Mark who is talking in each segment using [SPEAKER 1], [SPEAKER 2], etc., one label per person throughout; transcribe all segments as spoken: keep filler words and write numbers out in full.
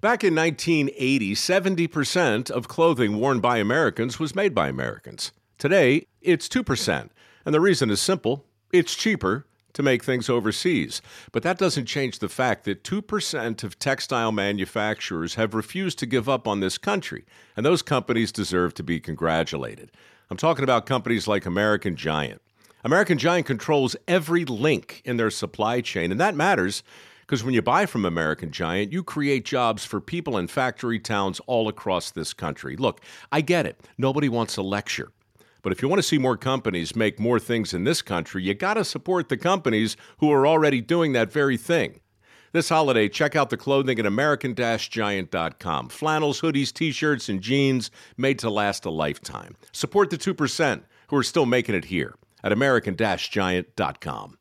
[SPEAKER 1] Back in nineteen eighty, seventy percent of clothing worn by Americans was made by Americans. Today, it's two percent. And the reason is simple. It's cheaper to make things overseas. But that doesn't change the fact that two percent of textile manufacturers have refused to give up on this country. And those companies deserve to be congratulated. I'm talking about companies like American Giant. American Giant controls every link in their supply chain, and that matters because when you buy from American Giant, you create jobs for people in factory towns all across this country. Look, I get it. Nobody wants a lecture. But if you want to see more companies make more things in this country, you got to support the companies who are already doing that very thing. This holiday, check out the clothing at American Giant dot com. Flannels, hoodies, T-shirts, and jeans made to last a lifetime. Support the two percent who are still making it here at American Giant dot com.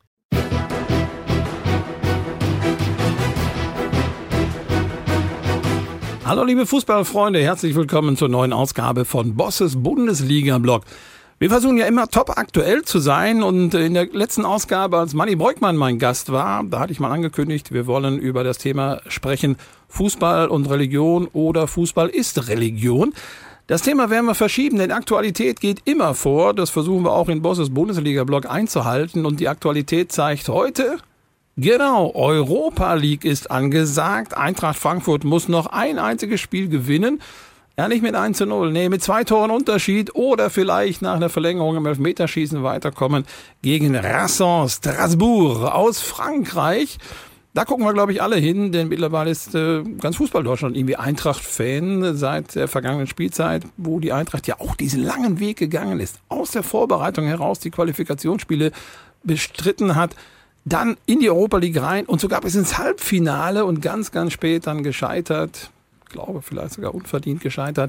[SPEAKER 2] Hallo liebe Fußballfreunde, herzlich willkommen zur neuen Ausgabe von Bosses Bundesliga-Blog. Wir versuchen ja immer top aktuell zu sein und in der letzten Ausgabe, als Manni Breukmann mein Gast war, da hatte ich mal angekündigt, wir wollen über das Thema sprechen, Fußball und Religion oder Fußball ist Religion. Das Thema werden wir verschieben, denn Aktualität geht immer vor, das versuchen wir auch in Bosses Bundesliga-Blog einzuhalten und die Aktualität zeigt heute... Genau, Europa League ist angesagt. Eintracht Frankfurt muss noch ein einziges Spiel gewinnen. Ja, nicht mit eins zu null, nee, mit zwei Toren Unterschied oder vielleicht nach einer Verlängerung im Elfmeterschießen weiterkommen gegen Racing Strasbourg aus Frankreich. Da gucken wir, glaube ich, alle hin, denn mittlerweile ist äh, ganz Fußball-Deutschland irgendwie Eintracht-Fan seit der vergangenen Spielzeit, wo die Eintracht ja auch diesen langen Weg gegangen ist, aus der Vorbereitung heraus die Qualifikationsspiele bestritten hat, dann in die Europa League rein und sogar bis ins Halbfinale und ganz, ganz spät dann gescheitert. Ich glaube, vielleicht sogar unverdient gescheitert.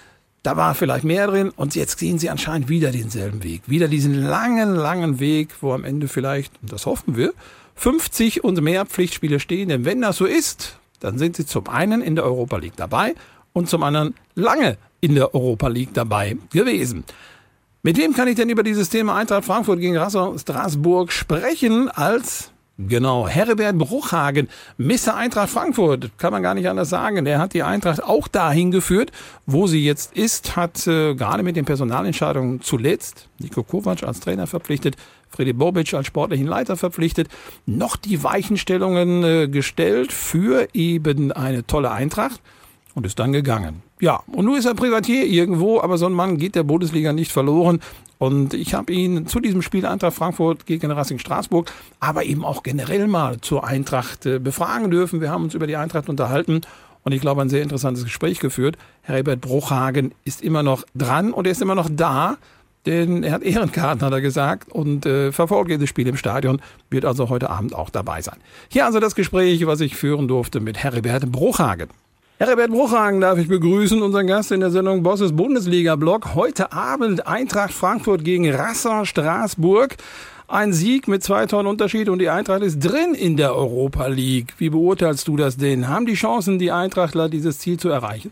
[SPEAKER 2] Da war vielleicht mehr drin und jetzt gehen sie anscheinend wieder denselben Weg. Wieder diesen langen, langen Weg, wo am Ende vielleicht, das hoffen wir, fünfzig und mehr Pflichtspiele stehen. Denn wenn das so ist, dann sind sie zum einen in der Europa League dabei und zum anderen lange in der Europa League dabei gewesen. Mit wem kann ich denn über dieses Thema Eintracht Frankfurt gegen Racing Strasbourg sprechen als, genau, Herbert Bruchhagen, Mister Eintracht Frankfurt, kann man gar nicht anders sagen. Der hat die Eintracht auch dahin geführt, wo sie jetzt ist, hat äh, gerade mit den Personalentscheidungen zuletzt Niko Kovac als Trainer verpflichtet, Freddy Bobic als sportlichen Leiter verpflichtet, noch die Weichenstellungen äh, gestellt für eben eine tolle Eintracht und ist dann gegangen. Ja, und nun ist er Privatier irgendwo, aber so ein Mann geht der Bundesliga nicht verloren. Und ich habe ihn zu diesem Spiel Eintracht Frankfurt gegen Racing Straßburg, aber eben auch generell mal zur Eintracht äh, befragen dürfen. Wir haben uns über die Eintracht unterhalten und ich glaube, ein sehr interessantes Gespräch geführt. Herbert Bruchhagen ist immer noch dran und er ist immer noch da, denn er hat Ehrenkarten, hat er gesagt, und äh, verfolgt jedes Spiel im Stadion, wird also heute Abend auch dabei sein. Hier also das Gespräch, was ich führen durfte mit Herbert Bruchhagen. Herbert Bruchhagen darf ich begrüßen, unseren Gast in der Sendung Bosses Bundesliga-Blog. Heute Abend Eintracht Frankfurt gegen Racing Straßburg. Ein Sieg mit zwei Toren Unterschied und die Eintracht ist drin in der Europa League. Wie beurteilst du das denn? Haben die Chancen, die Eintrachtler, dieses Ziel zu erreichen?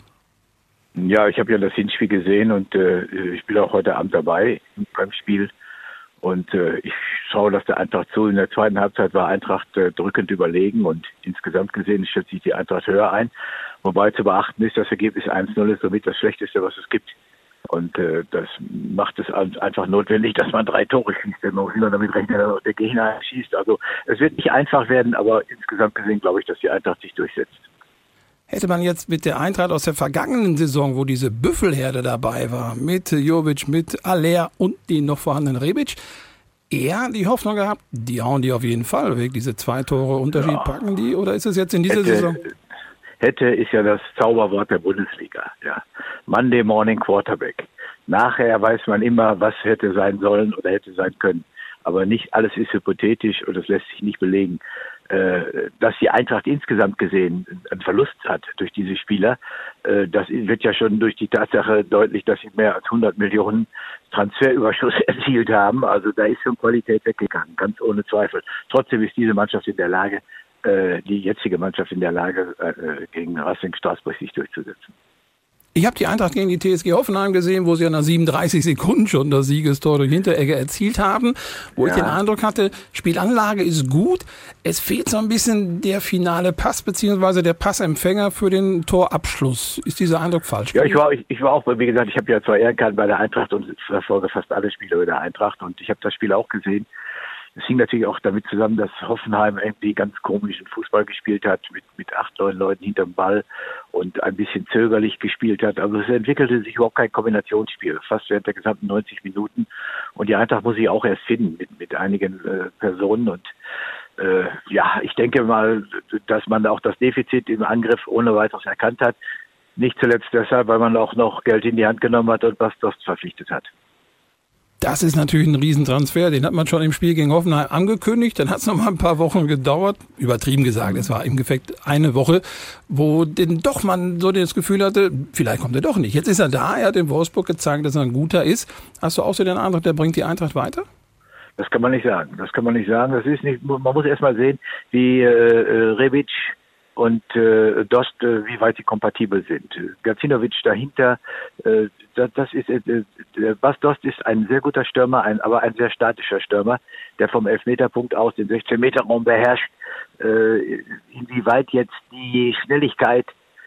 [SPEAKER 3] Ja, ich habe ja das Hinspiel gesehen und äh, ich bin auch heute Abend dabei beim Spiel. Und äh, ich schaue das der Eintracht zu. In der zweiten Halbzeit war Eintracht äh, drückend überlegen und insgesamt gesehen schätze ich die Eintracht höher ein. Wobei zu beachten ist, das Ergebnis eins null ist somit das Schlechteste, was es gibt. Und äh, das macht es einfach notwendig, dass man drei Tore schießt. Denn man muss immer damit rechnen, dass auch der Gegner schießt. Also es wird nicht einfach werden, aber insgesamt gesehen glaube ich, dass die Eintracht sich durchsetzt.
[SPEAKER 2] Hätte man jetzt mit der Eintracht aus der vergangenen Saison, wo diese Büffelherde dabei war, mit Jovic, mit Aller und den noch vorhandenen Rebic, eher die Hoffnung gehabt, die hauen die auf jeden Fall weg, diese zwei Tore Unterschied, ja. Packen die? Oder ist es jetzt in dieser
[SPEAKER 3] hätte,
[SPEAKER 2] Saison?
[SPEAKER 3] Hätte ist ja das Zauberwort der Bundesliga. Ja. Monday Morning Quarterback. Nachher weiß man immer, was hätte sein sollen oder hätte sein können. Aber nicht alles ist hypothetisch und das lässt sich nicht belegen. Dass die Eintracht insgesamt gesehen einen Verlust hat durch diese Spieler, das wird ja schon durch die Tatsache deutlich, dass sie mehr als hundert Millionen Transferüberschuss erzielt haben. Also da ist schon Qualität weggegangen, ganz ohne Zweifel. Trotzdem ist diese Mannschaft in der Lage, die jetzige Mannschaft in der Lage, gegen Racing Straßburg sich durchzusetzen.
[SPEAKER 2] Ich habe die Eintracht gegen die T S G Hoffenheim gesehen, wo sie ja nach siebenunddreißig Sekunden schon das Siegestor durch Hinteregger erzielt haben, wo ja. ich den Eindruck hatte, Spielanlage ist gut, es fehlt so ein bisschen der finale Pass beziehungsweise der Passempfänger für den Torabschluss. Ist dieser Eindruck falsch?
[SPEAKER 3] Ja, ich war, ich, ich war auch, wie gesagt, ich habe ja zwar Ehrenkarten bei der Eintracht und verfolge fast alle Spiele bei der Eintracht und ich habe das Spiel auch gesehen. Es hing natürlich auch damit zusammen, dass Hoffenheim irgendwie ganz komischen Fußball gespielt hat, mit, mit acht, neun Leuten hinterm Ball und ein bisschen zögerlich gespielt hat. Also es entwickelte sich überhaupt kein Kombinationsspiel, fast während der gesamten neunzig Minuten. Und die Eintracht muss sich auch erst finden mit, mit einigen äh, Personen. Und äh, ja, ich denke mal, dass man auch das Defizit im Angriff ohne weiteres erkannt hat. Nicht zuletzt deshalb, weil man auch noch Geld in die Hand genommen hat und Bas Dost verpflichtet hat.
[SPEAKER 2] Das ist natürlich ein Riesentransfer, den hat man schon im Spiel gegen Hoffenheim angekündigt, dann hat es noch mal ein paar Wochen gedauert, übertrieben gesagt, es war im Endeffekt eine Woche, wo denn doch man so das Gefühl hatte, vielleicht kommt er doch nicht. Jetzt ist er da, er hat in Wolfsburg gezeigt, dass er ein guter ist. Hast du auch so den Eindruck, der bringt die Eintracht weiter?
[SPEAKER 3] Das kann man nicht sagen, das kann man nicht sagen, das ist nicht, man muss erst mal sehen, wie äh, Rebic und äh, Dost, äh, wie weit sie kompatibel sind. Gacinovic dahinter, äh, das, das ist, äh, Bas Dost ist ein sehr guter Stürmer, ein, aber ein sehr statischer Stürmer, der vom Elfmeterpunkt aus den sechzehn-Meter-Raum beherrscht. Äh, inwieweit jetzt die Schnelligkeit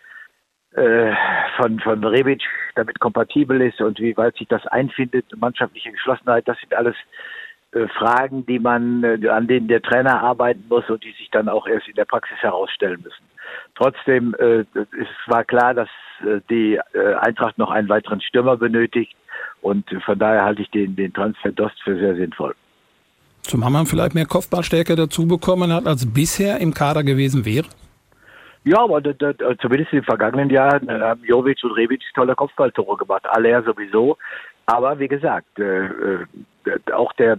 [SPEAKER 3] äh, von, von Rebic damit kompatibel ist und wie weit sich das einfindet, mannschaftliche Geschlossenheit, das sind alles Fragen, die man, an denen der Trainer arbeiten muss und die sich dann auch erst in der Praxis herausstellen müssen. Trotzdem äh, es war klar, dass äh, die äh, Eintracht noch einen weiteren Stürmer benötigt und von daher halte ich den, den Transfer Dost für sehr sinnvoll.
[SPEAKER 2] Zumal man vielleicht mehr Kopfballstärke dazu bekommen hat, als bisher im Kader gewesen wäre?
[SPEAKER 3] Ja, aber da, da, zumindest in den vergangenen Jahren haben Jovic und Rebic tolle Kopfballtore gemacht. Aller sowieso. Aber wie gesagt, äh, äh, auch der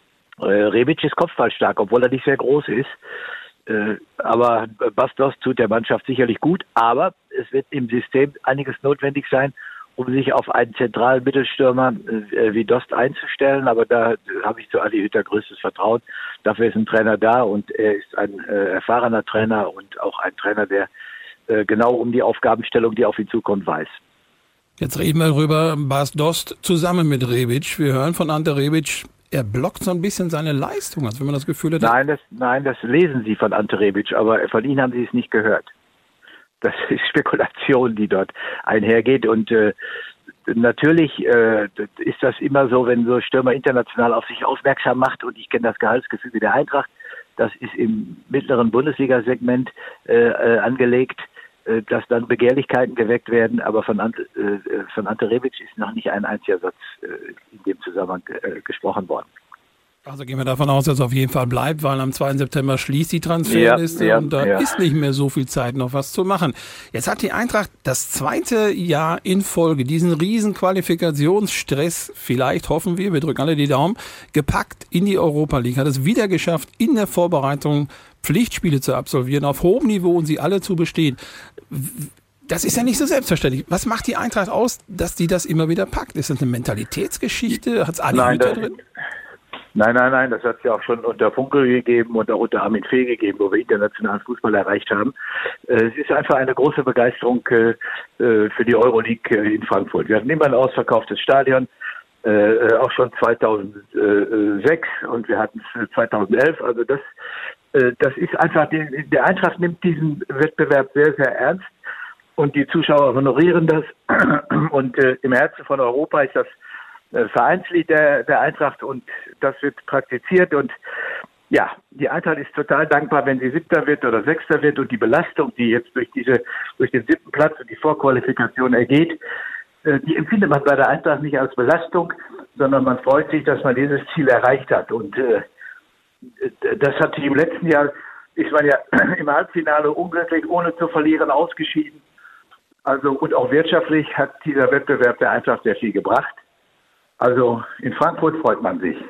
[SPEAKER 3] Rebic ist kopfballstark, obwohl er nicht sehr groß ist. Äh, aber Bas Dost tut der Mannschaft sicherlich gut. Aber es wird im System einiges notwendig sein, um sich auf einen zentralen Mittelstürmer äh, wie Dost einzustellen. Aber da habe ich zu Adi Hütter größtes Vertrauen. Dafür ist ein Trainer da und er ist ein äh, erfahrener Trainer und auch ein Trainer, der äh, genau um die Aufgabenstellung, die auf ihn zukommt, weiß.
[SPEAKER 2] Jetzt reden wir darüber, Bas Dost zusammen mit Rebic. Wir hören von Ante Rebic, er blockt so ein bisschen seine Leistung, als wenn man das Gefühl hat.
[SPEAKER 3] Nein, das, nein, das lesen Sie von Ante Rebic, aber von Ihnen haben Sie es nicht gehört. Das ist Spekulation, die dort einhergeht. Und äh, natürlich äh, ist das immer so, wenn so Stürmer international auf sich aufmerksam macht. Und ich kenne das Gehaltsgefüge der Eintracht. Das ist im mittleren Bundesliga-Segment äh, äh, angelegt, äh, dass dann Begehrlichkeiten geweckt werden. Aber von Ante, äh, von Ante Rebic ist noch nicht ein einziger Satz äh, in dem Zusammenhang äh, gesprochen worden.
[SPEAKER 2] Also gehen wir davon aus, dass es auf jeden Fall bleibt, weil am zweiten September schließt die Transferliste
[SPEAKER 3] ja, ja,
[SPEAKER 2] und da
[SPEAKER 3] ja.
[SPEAKER 2] ist nicht mehr so viel Zeit, noch was zu machen. Jetzt hat die Eintracht das zweite Jahr in Folge diesen riesen Qualifikationsstress, vielleicht hoffen wir, wir drücken alle die Daumen, gepackt in die Europa League, hat es wieder geschafft, in der Vorbereitung Pflichtspiele zu absolvieren, auf hohem Niveau und sie alle zu bestehen. Das ist ja nicht so selbstverständlich. Was macht die Eintracht aus, dass die das immer wieder packt? Ist das eine Mentalitätsgeschichte? Hat es Adi Hütter drin?
[SPEAKER 3] Nein, nein, nein, das hat es ja auch schon unter Funkel gegeben und auch unter Armin Fee gegeben, wo wir internationalen Fußball erreicht haben. Es ist einfach eine große Begeisterung für die Euroleague in Frankfurt. Wir hatten immer ein ausverkauftes Stadion, auch schon zweitausendsechs und wir hatten es zweitausendelf. Also das, das ist einfach, der Eintracht nimmt diesen Wettbewerb sehr, sehr ernst und die Zuschauer honorieren das. Und im Herzen von Europa ist das Vereinslied der, der Eintracht und das wird praktiziert und ja, die Eintracht ist total dankbar, wenn sie Siebter wird oder Sechster wird und die Belastung, die jetzt durch diese, durch den siebten Platz und die Vorqualifikation ergeht, die empfindet man bei der Eintracht nicht als Belastung, sondern man freut sich, dass man dieses Ziel erreicht hat und äh, das hat sich im letzten Jahr, ist man ja im Halbfinale unglücklich, ohne zu verlieren, ausgeschieden. Also und auch wirtschaftlich hat dieser Wettbewerb der Eintracht sehr viel gebracht. Also in Frankfurt freut man sich.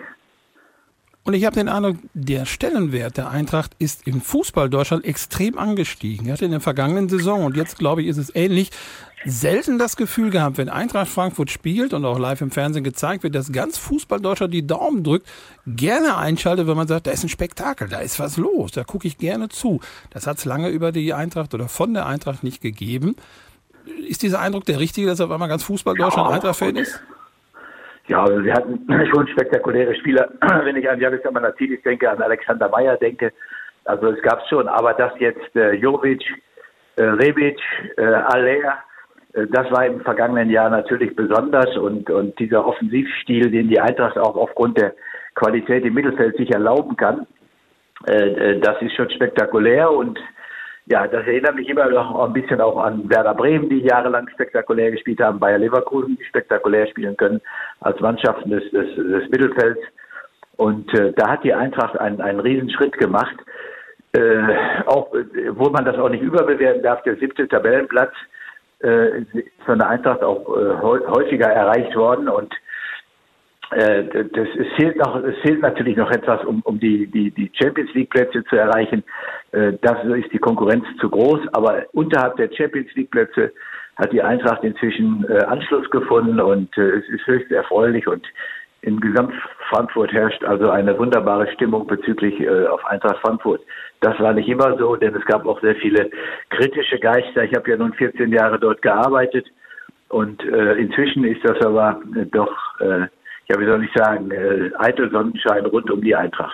[SPEAKER 2] Und ich habe den Eindruck, der Stellenwert der Eintracht ist im Fußball Deutschland extrem angestiegen. Er hatte in der vergangenen Saison, und jetzt glaube ich, ist es ähnlich, selten das Gefühl gehabt, wenn Eintracht Frankfurt spielt und auch live im Fernsehen gezeigt wird, dass ganz Fußball Deutschland die Daumen drückt, gerne einschaltet, wenn man sagt, da ist ein Spektakel, da ist was los, da gucke ich gerne zu. Das hat es lange über die Eintracht oder von der Eintracht nicht gegeben. Ist dieser Eindruck der richtige, dass auf einmal ganz Fußball-Deutschland ja, Eintracht-Fan ist?
[SPEAKER 3] Ja, also wir hatten schon spektakuläre Spieler. Wenn ich an Javis Amanatidis denke, an Alexander Meyer denke, also es gab schon. Aber dass jetzt äh, Jovic, äh, Rebic, äh, Aller, äh, das war im vergangenen Jahr natürlich besonders. Und, und dieser Offensivstil, den die Eintracht auch aufgrund der Qualität im Mittelfeld sich erlauben kann, äh, das ist schon spektakulär. Und ja, das erinnert mich immer noch ein bisschen auch an Werder Bremen, die jahrelang spektakulär gespielt haben, Bayer Leverkusen, die spektakulär spielen können als Mannschaften des, des, des Mittelfelds. Und äh, da hat die Eintracht einen, einen Riesenschritt gemacht, äh, auch, wo man das auch nicht überbewerten darf. Der siebte Tabellenplatz äh, ist von der Eintracht auch äh, häufiger erreicht worden. Und äh, das, es, fehlt noch, es fehlt natürlich noch etwas, um, um die, die, die Champions League Plätze zu erreichen. Äh, dafür ist die Konkurrenz zu groß. Aber unterhalb der Champions League Plätze hat die Eintracht inzwischen äh, Anschluss gefunden. Und äh, es ist höchst erfreulich. Und in Gesamt-Frankfurt herrscht also eine wunderbare Stimmung bezüglich äh, auf Eintracht Frankfurt. Das war nicht immer so, denn es gab auch sehr viele kritische Geister. Ich habe ja nun vierzehn Jahre dort gearbeitet und äh, inzwischen ist das aber äh, doch, äh, ja wie soll ich sagen, äh, eitel Sonnenschein rund um die Eintracht.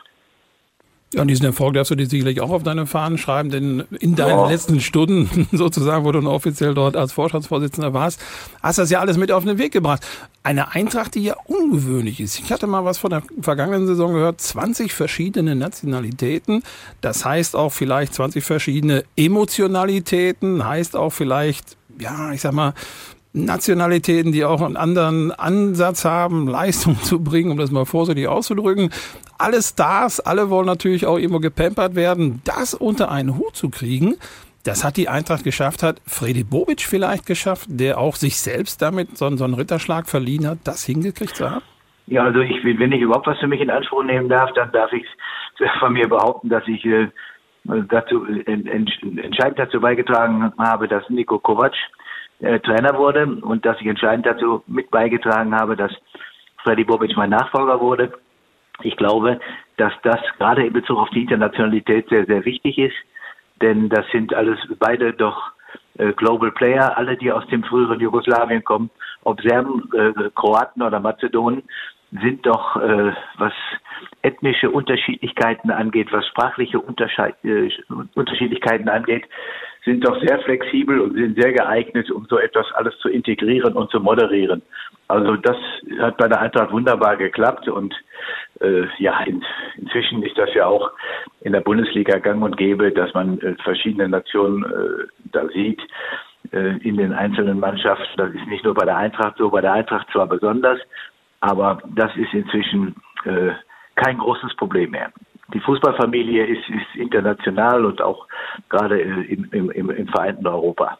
[SPEAKER 2] Ja, und diesen Erfolg darfst du dir sicherlich auch auf deine Fahnen schreiben, denn in deinen ja. letzten Stunden sozusagen, wo du noch offiziell dort als Vorstandsvorsitzender warst, hast du das ja alles mit auf den Weg gebracht. Eine Eintracht, die ja ungewöhnlich ist. Ich hatte mal was von der vergangenen Saison gehört, zwanzig verschiedene Nationalitäten, das heißt auch vielleicht zwanzig verschiedene Emotionalitäten, heißt auch vielleicht, ja, ich sag mal, Nationalitäten, die auch einen anderen Ansatz haben, Leistung zu bringen, um das mal vorsichtig auszudrücken. Alle Stars, alle wollen natürlich auch irgendwo gepampert werden. Das unter einen Hut zu kriegen, das hat die Eintracht geschafft, hat Fredi Bobic vielleicht geschafft, der auch sich selbst damit so einen, so einen Ritterschlag verliehen hat, das hingekriegt zu haben?
[SPEAKER 3] Ja, also ich, wenn ich überhaupt was für mich in Anspruch nehmen darf, dann darf ich von mir behaupten, dass ich äh, dazu, en, en, entscheidend dazu beigetragen habe, dass Niko Kovac äh, Trainer wurde und dass ich entscheidend dazu mit beigetragen habe, dass Fredi Bobic mein Nachfolger wurde. Ich glaube, dass das gerade in Bezug auf die Internationalität sehr, sehr wichtig ist, denn das sind alles beide doch äh, Global Player, alle, die aus dem früheren Jugoslawien kommen, ob Serben, äh, Kroaten oder Mazedonen, sind doch, äh, was ethnische Unterschiedlichkeiten angeht, was sprachliche Untersche- äh, Unterschiedlichkeiten angeht, sind doch sehr flexibel und sind sehr geeignet, um so etwas alles zu integrieren und zu moderieren. Also das hat bei der Eintracht wunderbar geklappt und äh, ja, in, inzwischen ist das ja auch in der Bundesliga gang und gäbe, dass man äh, verschiedene Nationen äh, da sieht äh, in den einzelnen Mannschaften. Das ist nicht nur bei der Eintracht so, bei der Eintracht zwar besonders, aber das ist inzwischen äh, kein großes Problem mehr. Die Fußballfamilie ist, ist international und auch gerade im, im, im vereinten Europa.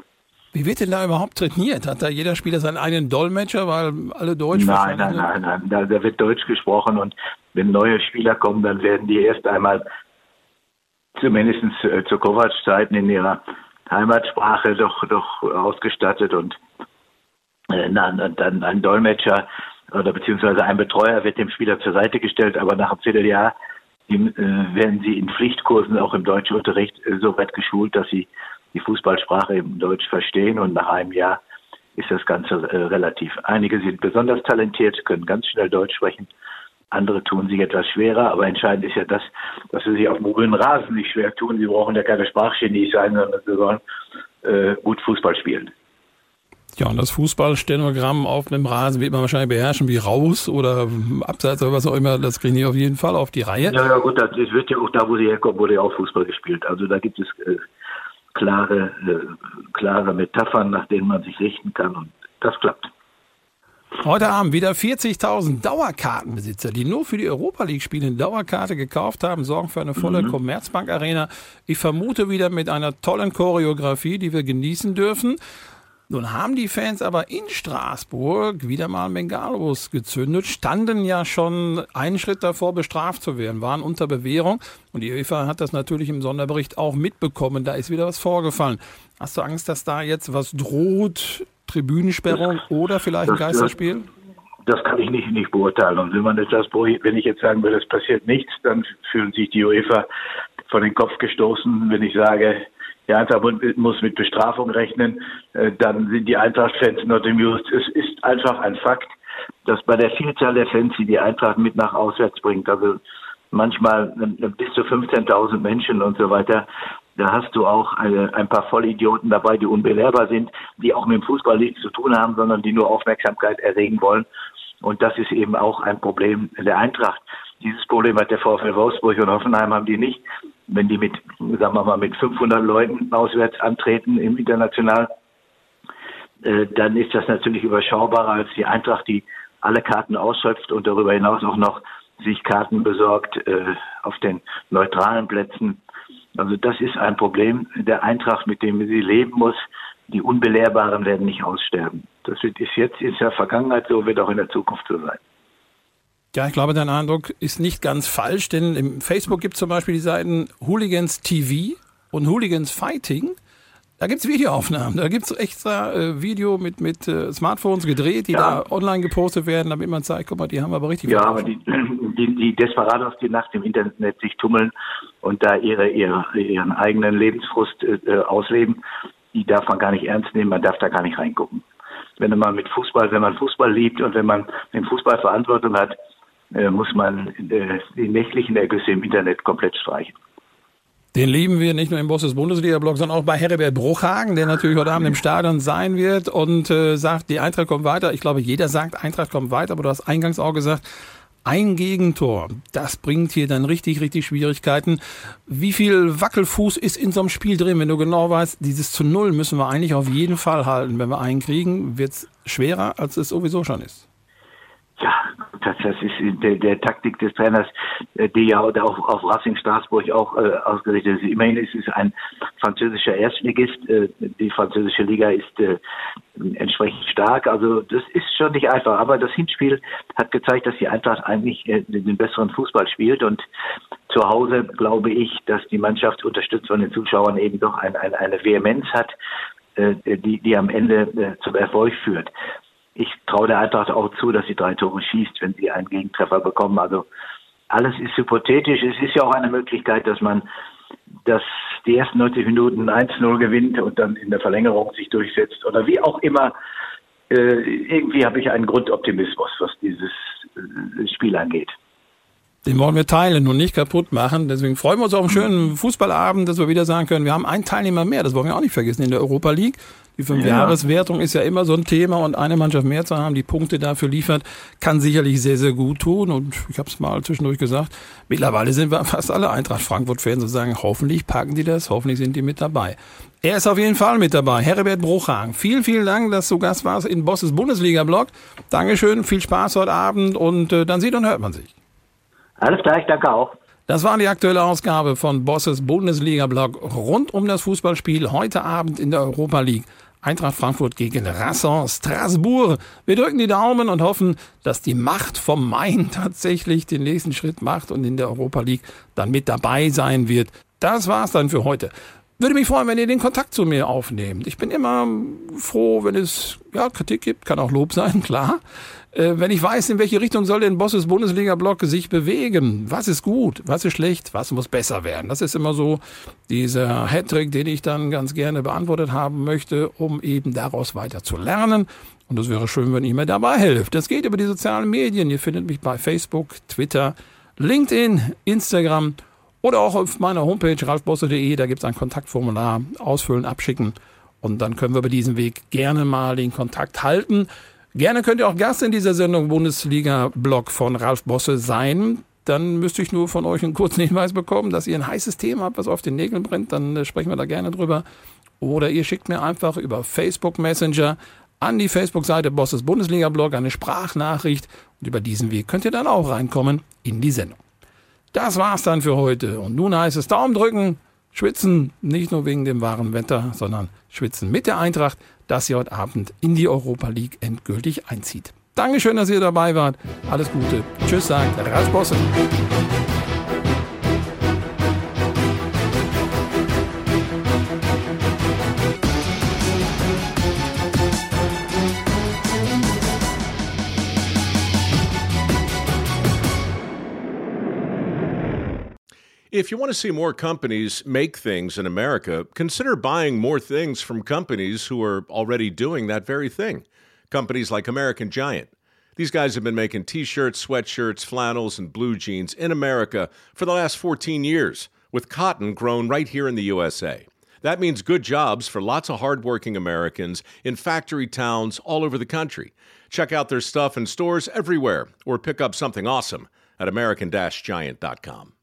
[SPEAKER 2] Wie wird denn da überhaupt trainiert? Hat da jeder Spieler seinen eigenen Dolmetscher, weil alle Deutsch
[SPEAKER 3] Nein, nein, nein, nein, da, da wird Deutsch gesprochen und wenn neue Spieler kommen, dann werden die erst einmal zumindest äh, zu Kovac-Zeiten in ihrer Heimatsprache doch, doch ausgestattet und äh, na, dann ein Dolmetscher oder beziehungsweise ein Betreuer wird dem Spieler zur Seite gestellt, aber nach einem Vierteljahr die, äh, werden sie in Pflichtkursen auch im Deutschunterricht äh, so weit geschult, dass sie die Fußballsprache im Deutsch verstehen und nach einem Jahr ist das Ganze äh, relativ. Einige sind besonders talentiert, können ganz schnell Deutsch sprechen, andere tun sich etwas schwerer, aber entscheidend ist ja das, dass sie sich auf dem grünen Rasen nicht schwer tun. Sie brauchen ja keine Sprachgenies sein, sondern sie sollen äh, gut Fußball spielen.
[SPEAKER 2] Ja, und das Fußballstenogramm auf dem Rasen wird man wahrscheinlich beherrschen wie raus oder abseits oder was auch immer, das kriegen die auf jeden Fall auf die Reihe.
[SPEAKER 3] Ja, ja gut, das wird ja auch da, wo sie herkommen, wurde ja auch Fußball gespielt. Also da gibt es äh, klare, äh, klare Metaphern, nach denen man sich richten kann und das klappt.
[SPEAKER 2] Heute Abend wieder vierzigtausend Dauerkartenbesitzer, die nur für die Europa League-Spiele eine Dauerkarte gekauft haben, sorgen für eine volle mhm. Commerzbank-Arena. Ich vermute wieder mit einer tollen Choreografie, die wir genießen dürfen. Nun haben die Fans aber in Straßburg wieder mal Bengalos gezündet, standen ja schon einen Schritt davor, bestraft zu werden, waren unter Bewährung. Und die UEFA hat das natürlich im Sonderbericht auch mitbekommen. Da ist wieder was vorgefallen. Hast du Angst, dass da jetzt was droht? Tribünensperrung oder vielleicht ein Geisterspiel?
[SPEAKER 3] Das kann ich nicht, nicht beurteilen. Und wenn man etwas, wenn ich jetzt sagen würde, es passiert nichts, dann fühlen sich die UEFA vor den Kopf gestoßen, wenn ich sage, Der Eintracht muss mit Bestrafung rechnen, dann sind die Eintracht-Fans not amused. Es ist einfach ein Fakt, dass bei der Vielzahl der Fans, die die Eintracht mit nach auswärts bringt, also manchmal bis zu fünfzehntausend Menschen und so weiter, da hast du auch eine, ein paar Vollidioten dabei, die unbelehrbar sind, die auch mit dem Fußball nichts zu tun haben, sondern die nur Aufmerksamkeit erregen wollen. Und das ist eben auch ein Problem der Eintracht. Dieses Problem hat der VfL Wolfsburg und Hoffenheim haben die nicht. Wenn die mit, sagen wir mal, mit fünfhundert Leuten auswärts antreten im International, äh, dann ist das natürlich überschaubarer als die Eintracht, die alle Karten ausschöpft und darüber hinaus auch noch sich Karten besorgt äh, auf den neutralen Plätzen. Also das ist ein Problem der Eintracht, mit dem sie leben muss. Die Unbelehrbaren werden nicht aussterben. Das ist jetzt in der Vergangenheit so, wird auch in der Zukunft so sein.
[SPEAKER 2] Ja, ich glaube, dein Eindruck ist nicht ganz falsch, denn im Facebook gibt es zum Beispiel die Seiten Hooligans T V und Hooligans Fighting. Da gibt es Videoaufnahmen, da gibt es extra äh, Video mit, mit äh, Smartphones gedreht, die ja. da online gepostet werden, damit man zeigt, guck mal, die haben aber richtig...
[SPEAKER 3] Ja, aber die, die, die Desperados, die nachts im Internet sich tummeln und da ihre, ihre ihren eigenen Lebensfrust äh, ausleben, die darf man gar nicht ernst nehmen, man darf da gar nicht reingucken. Wenn man mit Fußball, wenn man Fußball liebt und wenn man den Fußball Verantwortung hat, äh, muss man äh, die nächtlichen Ergüsse im Internet komplett streichen.
[SPEAKER 2] Den lieben wir nicht nur im Bosses Bundesliga-Blog, sondern auch bei Herbert Bruchhagen, der natürlich heute Abend im Stadion sein wird und äh, sagt, die Eintracht kommt weiter. Ich glaube, jeder sagt, Eintracht kommt weiter, aber du hast eingangs auch gesagt, ein Gegentor, das bringt hier dann richtig, richtig Schwierigkeiten. Wie viel Wackelfuß ist in so einem Spiel drin, wenn du genau weißt, dieses zu Null müssen wir eigentlich auf jeden Fall halten. Wenn wir einen kriegen, wird es schwerer, als es sowieso schon ist.
[SPEAKER 3] Ja, das, das ist der, der Taktik des Trainers, die ja auch auf Racing Straßburg auch äh, ausgerichtet ist. Immerhin ist es ein französischer Erstligist. Äh, die französische Liga ist äh, entsprechend stark. Also das ist schon nicht einfach. Aber das Hinspiel hat gezeigt, dass die Eintracht eigentlich äh, den besseren Fußball spielt. Und zu Hause glaube ich, dass die Mannschaft unterstützt von den Zuschauern eben doch ein, ein, eine Vehemenz hat, äh, die, die am Ende äh, zum Erfolg führt. Ich traue der Eintracht auch zu, dass sie drei Tore schießt, wenn sie einen Gegentreffer bekommen. Also alles ist hypothetisch. Es ist ja auch eine Möglichkeit, dass man dass die ersten neunzig Minuten eins null gewinnt und dann in der Verlängerung sich durchsetzt. Oder wie auch immer. Äh, irgendwie habe ich einen Grundoptimismus, was dieses äh, Spiel angeht.
[SPEAKER 2] Den wollen wir teilen und nicht kaputt machen. Deswegen freuen wir uns auf einen schönen Fußballabend, dass wir wieder sagen können, wir haben einen Teilnehmer mehr. Das wollen wir auch nicht vergessen in der Europa League. Die Fünfjahreswertung ja. ist ja immer so ein Thema und eine Mannschaft mehr zu haben, die Punkte dafür liefert, kann sicherlich sehr, sehr gut tun. Und ich habe es mal zwischendurch gesagt, mittlerweile sind wir fast alle Eintracht Frankfurt-Fans und sagen, hoffentlich packen die das, hoffentlich sind die mit dabei. Er ist auf jeden Fall mit dabei, Herbert Bruchhagen. Vielen, vielen Dank, dass du Gast warst in Bosses Bundesliga-Blog. Dankeschön, viel Spaß heute Abend und äh, dann sieht und hört man sich.
[SPEAKER 3] Alles klar, ich danke auch.
[SPEAKER 2] Das war die aktuelle Ausgabe von Bosses Bundesliga-Blog rund um das Fußballspiel heute Abend in der Europa League. Eintracht Frankfurt gegen Racing Strasbourg. Wir drücken die Daumen und hoffen, dass die Macht vom Main tatsächlich den nächsten Schritt macht und in der Europa League dann mit dabei sein wird. Das war's dann für heute. Würde mich freuen, wenn ihr den Kontakt zu mir aufnehmt. Ich bin immer froh, wenn es ja, Kritik gibt, kann auch Lob sein, klar. Äh, wenn ich weiß, in welche Richtung soll denn Bosses Bundesliga-Blog sich bewegen, was ist gut, was ist schlecht, was muss besser werden. Das ist immer so dieser Hattrick, den ich dann ganz gerne beantwortet haben möchte, um eben daraus weiter zu lernen. Und es wäre schön, wenn ihr mir dabei helft. Das geht über die sozialen Medien. Ihr findet mich bei Facebook, Twitter, LinkedIn, Instagram oder auch auf meiner Homepage ralf bosse punkt de. Da gibt es ein Kontaktformular, ausfüllen, abschicken. Und dann können wir über diesen Weg gerne mal den Kontakt halten. Gerne könnt ihr auch Gast in dieser Sendung Bundesliga-Blog von Ralf Bosse sein. Dann müsste ich nur von euch einen kurzen Hinweis bekommen, dass ihr ein heißes Thema habt, was auf den Nägeln brennt. Dann äh, sprechen wir da gerne drüber. Oder ihr schickt mir einfach über Facebook Messenger an die Facebook-Seite Bosses Bundesliga-Blog eine Sprachnachricht. Und über diesen Weg könnt ihr dann auch reinkommen in die Sendung. Das war's dann für heute. Und nun heißt es Daumen drücken, schwitzen, nicht nur wegen dem wahren Wetter, sondern schwitzen mit der Eintracht, dass sie heute Abend in die Europa League endgültig einzieht. Dankeschön, dass ihr dabei wart. Alles Gute. Tschüss, sagt Ralf Bosse.
[SPEAKER 1] If you want to see more companies make things in America, consider buying more things from companies who are already doing that very thing. Companies like American Giant. These guys have been making t-shirts, sweatshirts, flannels, and blue jeans in America for the last fourteen years, with cotton grown right here in the U S A. That means good jobs for lots of hardworking Americans in factory towns all over the country. Check out their stuff in stores everywhere, or pick up something awesome at American Giant dot com.